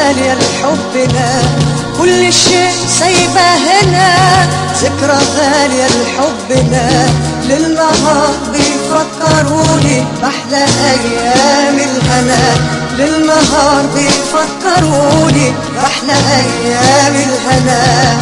غالية لحبنا، كل شيء سايبه هنا، ذكرى غالية لحبنا. للنهار بيفكروني بأحلى أيام الهنا، للنهار بيفكروني بأحلى أيام الهنا.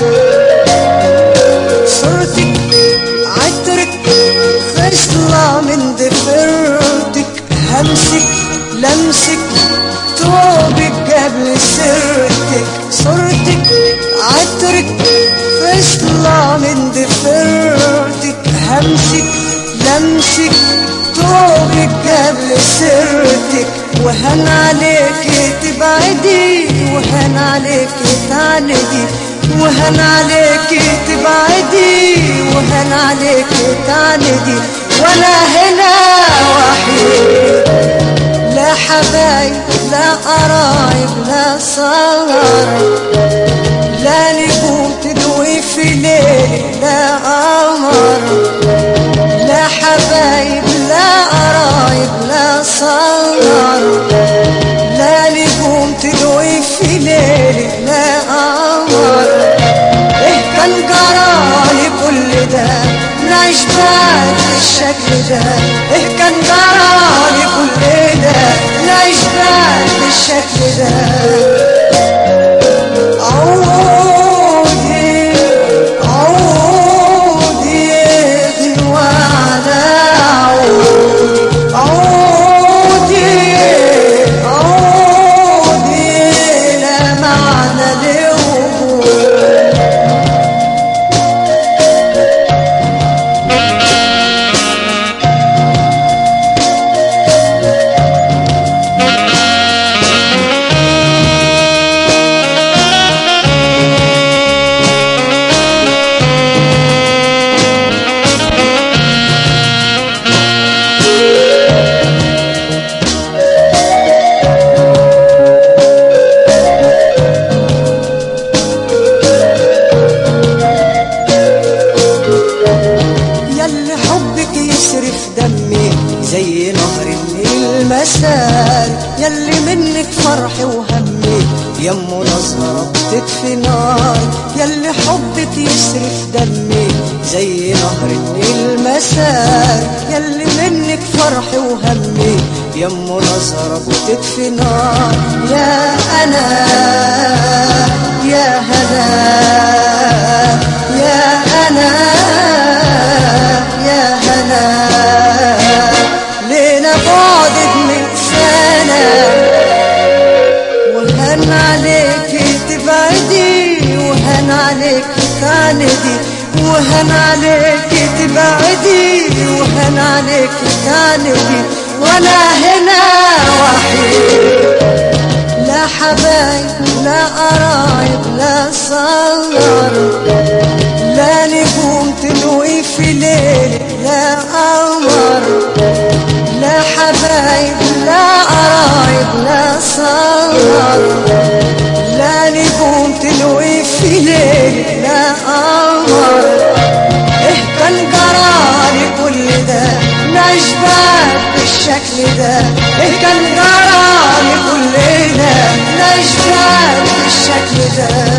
صورتك عطرك خصلة من ضفيرتك، همسك لمسك توبك قبل سرتك. صورتك عطرك خصلة من ضفيرتك، همسك لمسك توبك قبل سرتك. وهن عليك تبعدي، وهن عليك تعندي، وهن عليك تبعدي، وهن عليك تعندي. وانا هنا وحيد، لا حبايب لا قرايب لا صغار، لا نجوم تدوي في ليل لا قمر، لا حبايب لا قرايب لا صغار، لا نجوم تدوي في ليل لا قمر. إيه كان جرالي كل ده نعيش بعد بالشكل ده، إيه كان جرالي كل ده نعيش بعد بالشكل ده. عودي عودي غنوة على عودي، عودي عودي لا معنى لوجودي. زي نهر النيل مسار، يلي منك فرحي وهمي يمه نظرة بتطفي نار، يلي حبك يسرف دمي زي نهر النيل مسار، يلي منك فرحي وهمي يمه نظرة بتطفي نار. يا أنا يا هنا يا أنا يا هنا، لينا بعدك من سنة، وهن عليك تبعدي، وهن عليك تعندي، وهن عليك تبعدي، وهن عليك تعندي. وانا هنا وحيد، لا حبايب لا قرايب لا صغار، لا نجوم تدوي في ليل لا قمر، لا حبايب لا قرايب لا صغار، لا نجوم تدوي في ليل لا قمر. إيه كان جرالي كل ده نعيش بعد بالشكل ده، إيه كان جرالي كل ده نعيش بعد بالشكل ده.